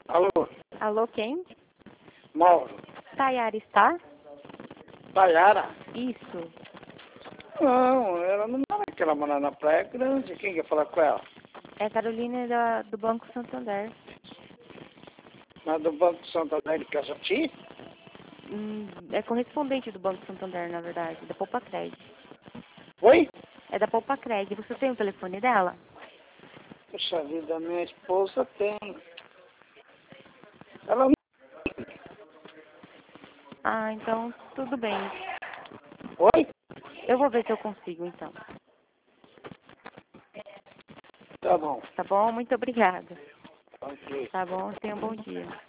Alô, Alô, quem? Mauro. Tayara está? Tayara? Isso. Não, ela não mora aqui, ela mora na Praia Grande. Quem quer falar com ela? É a Carolina do Banco Santander. Mas do Banco Santander de Casati? É correspondente do Banco Santander, na verdade, da Poupa-Cred. Oi? É da Poupa-Cred. Você tem o telefone dela? Puxa vida, minha esposa tem. Ela não... Ah, então tudo bem. Oi? Eu vou ver se eu consigo, então. Tá bom. Tá bom? Muito obrigada. Ok. Tá bom? Tenha um bom dia.